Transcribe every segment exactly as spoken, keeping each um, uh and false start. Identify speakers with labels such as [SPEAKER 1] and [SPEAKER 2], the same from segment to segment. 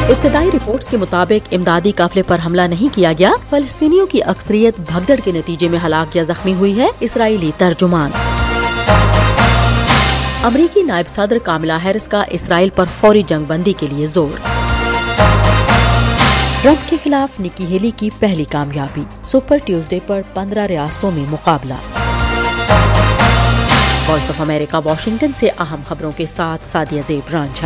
[SPEAKER 1] ابتدائی رپورٹس کے مطابق امدادی قافلے پر حملہ نہیں کیا گیا، فلسطینیوں کی اکثریت بھگدڑ کے نتیجے میں ہلاک یا زخمی ہوئی ہے، اسرائیلی ترجمان۔ امریکی نائب صدر کاملا ہیرس کا اسرائیل پر فوری جنگ بندی کے لیے زور۔ ٹرمپ کے خلاف نکی ہیلی کی پہلی کامیابی، سپر ٹیوزڈے پر پندرہ ریاستوں میں مقابلہ۔ وائس آف امریکہ واشنگٹن سے اہم خبروں کے ساتھ سعدیہ زیب رانجھا۔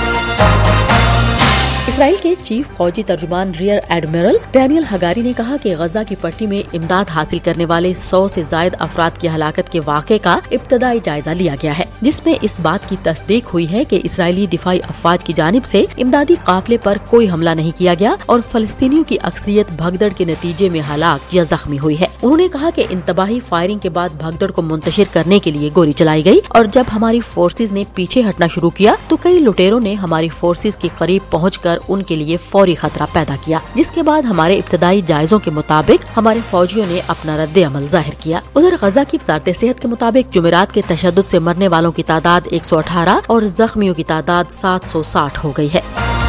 [SPEAKER 1] اسرائیل کے چیف فوجی ترجمان ریئر ایڈمرل ڈینیل ہگاری نے کہا کہ غزہ کی پٹی میں امداد حاصل کرنے والے سو سے زائد افراد کی ہلاکت کے واقعے کا ابتدائی جائزہ لیا گیا ہے، جس میں اس بات کی تصدیق ہوئی ہے کہ اسرائیلی دفاعی افواج کی جانب سے امدادی قافلے پر کوئی حملہ نہیں کیا گیا اور فلسطینیوں کی اکثریت بھگدڑ کے نتیجے میں ہلاک یا زخمی ہوئی ہے۔ انہوں نے کہا کہ انتباہی فائرنگ کے بعد بھگدڑ کو منتشر کرنے کے لیے گولی چلائی گئی اور جب ہماری فورسز نے پیچھے ہٹنا شروع کیا تو کئی لٹیروں نے ہماری فورسز کے قریب پہنچ کر ان کے لیے فوری خطرہ پیدا کیا، جس کے بعد ہمارے ابتدائی جائزوں کے مطابق ہمارے فوجیوں نے اپنا رد عمل ظاہر کیا۔ ادھر غزہ کی وزارت صحت کے مطابق جمعرات کے تشدد سے مرنے والوں کی تعداد ایک سو اٹھارہ اور زخمیوں کی تعداد سات سو ساٹھ ہو گئی ہے۔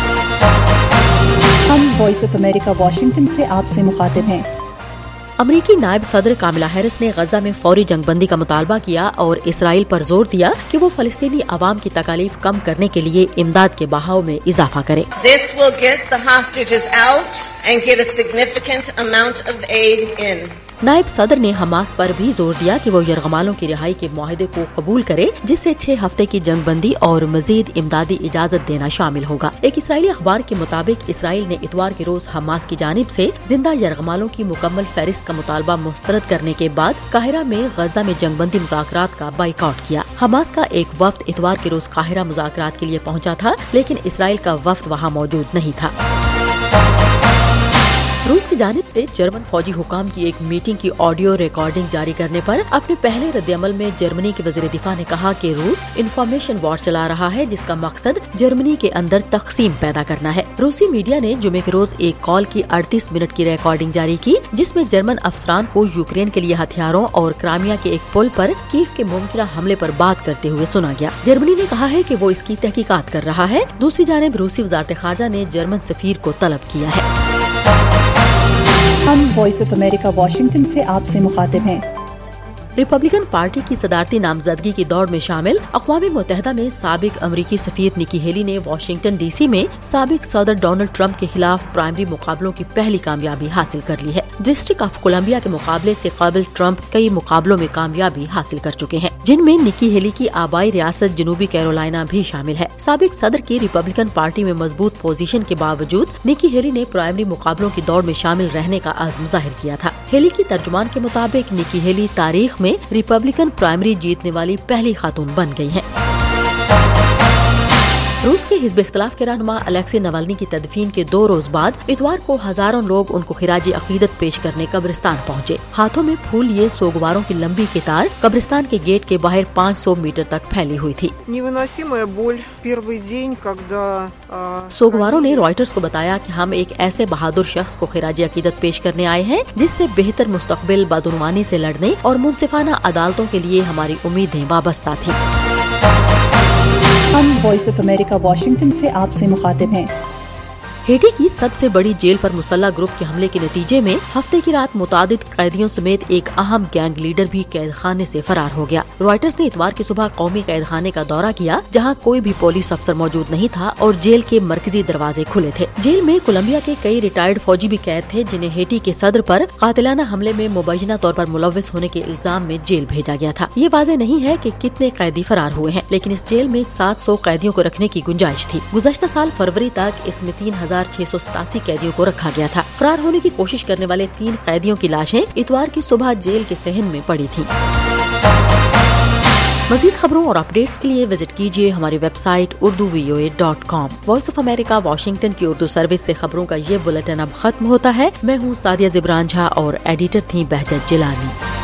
[SPEAKER 2] ہم وائس آف امریکہ واشنگٹن سے آپ سے مخاطب ہیں۔
[SPEAKER 1] امریکی نائب صدر کاملا ہیرس نے غزہ میں فوری جنگ بندی کا مطالبہ کیا اور اسرائیل پر زور دیا کہ وہ فلسطینی عوام کی تکالیف کم کرنے کے لیے امداد کے بہاؤ میں اضافہ کرے۔
[SPEAKER 3] This will get the hostages out and get a significant amount of aid in.
[SPEAKER 1] نائب صدر نے حماس پر بھی زور دیا کہ وہ یرغمالوں کی رہائی کے معاہدے کو قبول کرے، جس سے چھ ہفتے کی جنگ بندی اور مزید امدادی اجازت دینا شامل ہوگا۔ ایک اسرائیلی اخبار کے مطابق اسرائیل نے اتوار کے روز حماس کی جانب سے زندہ یرغمالوں کی مکمل فہرست کا مطالبہ مسترد کرنے کے بعد قاہرہ میں غزہ میں جنگ بندی مذاکرات کا بائیکاٹ کیا۔ حماس کا ایک وفد اتوار کے روز قاہرہ مذاکرات کے لیے پہنچا تھا، لیکن اسرائیل کا وفد وہاں موجود نہیں تھا۔ روس کی جانب سے جرمن فوجی حکام کی ایک میٹنگ کی آڈیو ریکارڈنگ جاری کرنے پر اپنے پہلے رد عمل میں جرمنی کے وزیر دفاع نے کہا کہ روس انفارمیشن وار چلا رہا ہے، جس کا مقصد جرمنی کے اندر تقسیم پیدا کرنا ہے۔ روسی میڈیا نے جمعے کے روز ایک کال کی اڑتیس منٹ کی ریکارڈنگ جاری کی، جس میں جرمن افسران کو یوکرین کے لیے ہتھیاروں اور کرائمیا کے ایک پل پر کیف کے ممکنہ حملے پر بات کرتے ہوئے سنا گیا۔ جرمنی نے کہا ہے کہ وہ اس کی تحقیقات کر رہا ہے۔ دوسری جانب روسی وزارت خارجہ نے جرمن سفیر کو طلب کیا ہے۔
[SPEAKER 2] ہم وائس آف امریکہ واشنگٹن سے آپ سے مخاطب ہیں۔
[SPEAKER 1] ریپبلکن پارٹی کی صدارتی نامزدگی کی دوڑ میں شامل اقوام متحدہ میں سابق امریکی سفیر نکی ہیلی نے واشنگٹن ڈی سی میں سابق صدر ڈونلڈ ٹرمپ کے خلاف پرائمری مقابلوں کی پہلی کامیابی حاصل کر لی ہے۔ ڈسٹرکٹ آف کولمبیا کے مقابلے سے قبل ٹرمپ کئی مقابلوں میں کامیابی حاصل کر چکے ہیں، جن میں نکی ہیلی کی آبائی ریاست جنوبی کیرولائنا بھی شامل ہے۔ سابق صدر کی ریپبلکن پارٹی میں مضبوط پوزیشن کے باوجود نکی ہیلی نے پرائمری مقابلوں کی دوڑ میں شامل رہنے کا عزم ظاہر کیا تھا۔ ہیلی کی ترجمان کے مطابق نکی ہیلی تاریخ میں ریپبلکن پرائمری جیتنے والی پہلی خاتون بن گئی ہیں۔ روس کے حزب اختلاف کے رہنما الیکسی نوالنی کی تدفین کے دو روز بعد اتوار کو ہزاروں لوگ ان کو خراج عقیدت پیش کرنے قبرستان پہنچے۔ ہاتھوں میں پھول لیے سوگواروں کی لمبی قطار قبرستان کے گیٹ کے باہر پانچ سو میٹر تک پھیلی ہوئی تھی۔ سوگواروں نے رائٹرز کو بتایا کہ ہم ایک ایسے بہادر شخص کو خراج عقیدت پیش کرنے آئے ہیں جس سے بہتر مستقبل بدعنوانی سے لڑنے اور منصفانہ عدالتوں کے لیے ہماری امیدیں وابستہ تھیں۔
[SPEAKER 2] ہم وائس آف امریکہ واشنگٹن سے آپ سے مخاطب ہیں۔
[SPEAKER 1] ہیٹی کی سب سے بڑی جیل پر مسلح گروپ کے حملے کے نتیجے میں ہفتے کی رات متعدد قیدیوں سمیت ایک اہم گینگ لیڈر بھی قید خانے سے فرار ہو گیا۔ رائٹرز نے اتوار کی صبح قومی قید خانے کا دورہ کیا، جہاں کوئی بھی پولیس افسر موجود نہیں تھا اور جیل کے مرکزی دروازے کھلے تھے۔ جیل میں کولمبیا کے کئی ریٹائرڈ فوجی بھی قید تھے، جنہیں ہیٹی کے صدر پر قاتلانہ حملے میں مبینہ طور پر ملوث ہونے کے الزام میں جیل بھیجا گیا تھا۔ یہ واضح نہیں ہے کہ کتنے قیدی فرار ہوئے ہیں، لیکن اس جیل میں سات سو قیدیوں کو رکھنے کی گنجائش تھی۔ گزشتہ سال فروری تک اس میں تین ہزار چھ سو ستاسی قیدیوں کو رکھا گیا تھا۔ فرار ہونے کی کوشش کرنے والے تین قیدیوں کی لاشیں اتوار کی صبح جیل کے صحن میں پڑی تھیں۔ مزید خبروں اور اپڈیٹس کے لیے وزٹ کیجیے ہماری website Urdu V O A dot com. Voice of America Washington کی اردو سروس سے خبروں کا یہ بلیٹن اب ختم ہوتا ہے۔ میں ہوں سعدیہ زیب رانجھا اور ایڈیٹر تھیں بہجت جیلانی۔